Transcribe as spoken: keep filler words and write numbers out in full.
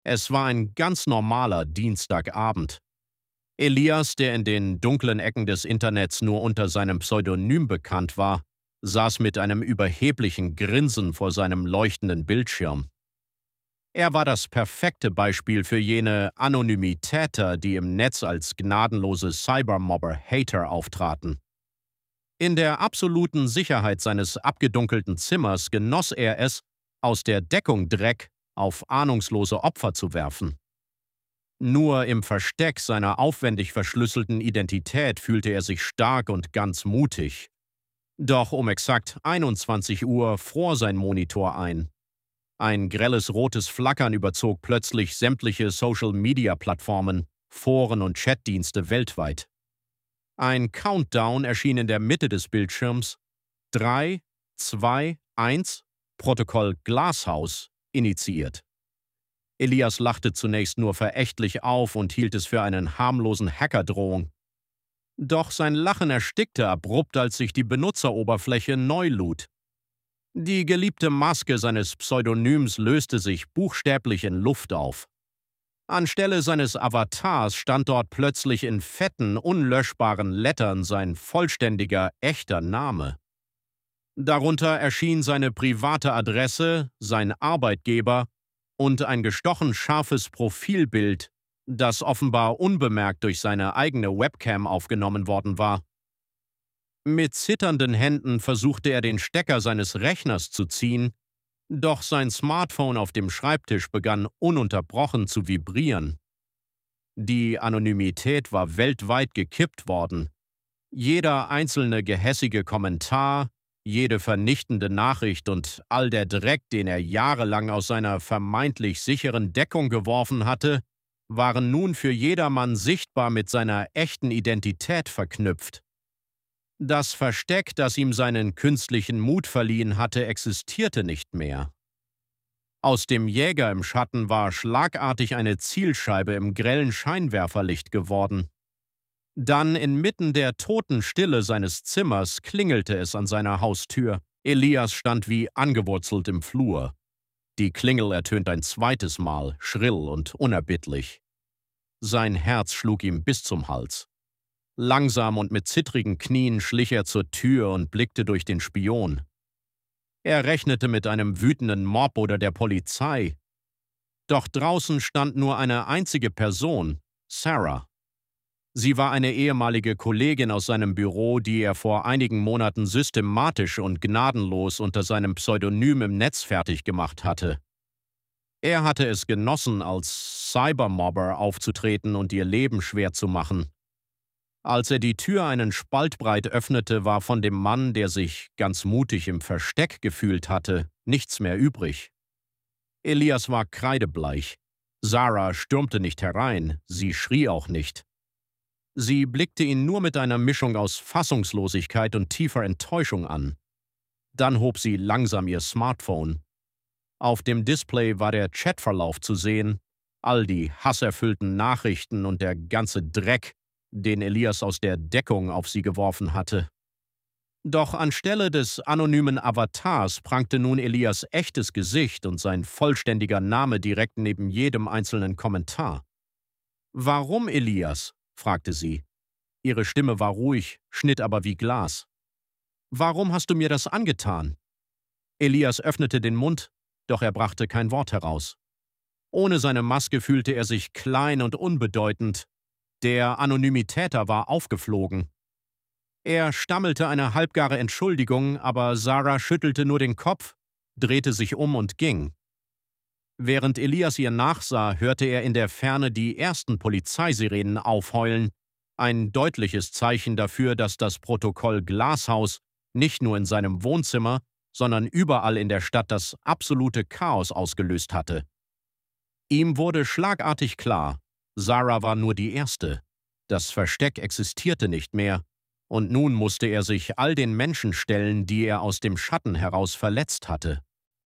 Es war ein ganz normaler Dienstagabend. Elias, der in den dunklen Ecken des Internets nur unter seinem Pseudonym bekannt war, saß mit einem überheblichen Grinsen vor seinem leuchtenden Bildschirm. Er war das perfekte Beispiel für jene Anonymitäter, die im Netz als gnadenlose Cybermobber-Hater auftraten. In der absoluten Sicherheit seines abgedunkelten Zimmers genoss er es, aus der Deckung Dreck auf ahnungslose Opfer zu werfen. Nur im Versteck seiner aufwendig verschlüsselten Identität fühlte er sich stark und ganz mutig. Doch um exakt einundzwanzig Uhr fror sein Monitor ein. Ein grelles rotes Flackern überzog plötzlich sämtliche Social-Media-Plattformen, Foren und Chatdienste weltweit. Ein Countdown erschien in der Mitte des Bildschirms. Drei, zwei, eins, Protokoll Glasshouse initiiert. Elias lachte zunächst nur verächtlich auf und hielt es für einen harmlosen Hackerdrohung. Doch sein Lachen erstickte abrupt, als sich die Benutzeroberfläche neu lud. Die geliebte Maske seines Pseudonyms löste sich buchstäblich in Luft auf. Anstelle seines Avatars stand dort plötzlich in fetten, unlöschbaren Lettern sein vollständiger, echter Name. Darunter erschien seine private Adresse, sein Arbeitgeber und ein gestochen scharfes Profilbild, das offenbar unbemerkt durch seine eigene Webcam aufgenommen worden war. Mit zitternden Händen versuchte er den Stecker seines Rechners zu ziehen, doch sein Smartphone auf dem Schreibtisch begann ununterbrochen zu vibrieren. Die Anonymität war weltweit gekippt worden. Jeder einzelne gehässige Kommentar, jede vernichtende Nachricht und all der Dreck, den er jahrelang aus seiner vermeintlich sicheren Deckung geworfen hatte, waren nun für jedermann sichtbar mit seiner echten Identität verknüpft. Das Versteck, das ihm seinen künstlichen Mut verliehen hatte, existierte nicht mehr. Aus dem Jäger im Schatten war schlagartig eine Zielscheibe im grellen Scheinwerferlicht geworden. Dann inmitten der toten Stille seines Zimmers klingelte es an seiner Haustür. Elias stand wie angewurzelt im Flur. Die Klingel ertönt ein zweites Mal, schrill und unerbittlich. Sein Herz schlug ihm bis zum Hals. Langsam und mit zittrigen Knien schlich er zur Tür und blickte durch den Spion. Er rechnete mit einem wütenden Mob oder der Polizei. Doch draußen stand nur eine einzige Person, Sarah. Sie war eine ehemalige Kollegin aus seinem Büro, die er vor einigen Monaten systematisch und gnadenlos unter seinem Pseudonym im Netz fertig gemacht hatte. Er hatte es genossen, als Cybermobber aufzutreten und ihr Leben schwer zu machen. Als er die Tür einen Spalt breit öffnete, war von dem Mann, der sich ganz mutig im Versteck gefühlt hatte, nichts mehr übrig. Elias war kreidebleich. Sarah stürmte nicht herein, sie schrie auch nicht. Sie blickte ihn nur mit einer Mischung aus Fassungslosigkeit und tiefer Enttäuschung an. Dann hob sie langsam ihr Smartphone. Auf dem Display war der Chatverlauf zu sehen, all die hasserfüllten Nachrichten und der ganze Dreck, den Elias aus der Deckung auf sie geworfen hatte. Doch anstelle des anonymen Avatars prangte nun Elias echtes Gesicht und sein vollständiger Name direkt neben jedem einzelnen Kommentar. »Warum, Elias?« fragte sie. Ihre Stimme war ruhig, schnitt aber wie Glas. »Warum hast du mir das angetan?« Elias öffnete den Mund, doch er brachte kein Wort heraus. Ohne seine Maske fühlte er sich klein und unbedeutend. Der Anonymitäter war aufgeflogen. Er stammelte eine halbgare Entschuldigung, aber Sarah schüttelte nur den Kopf, drehte sich um und ging. Während Elias ihr nachsah, hörte er in der Ferne die ersten Polizeisirenen aufheulen, ein deutliches Zeichen dafür, dass das Protokoll Glasshouse nicht nur in seinem Wohnzimmer, sondern überall in der Stadt das absolute Chaos ausgelöst hatte. Ihm wurde schlagartig klar, Sarah war nur die Erste. Das Versteck existierte nicht mehr, und nun musste er sich all den Menschen stellen, die er aus dem Schatten heraus verletzt hatte.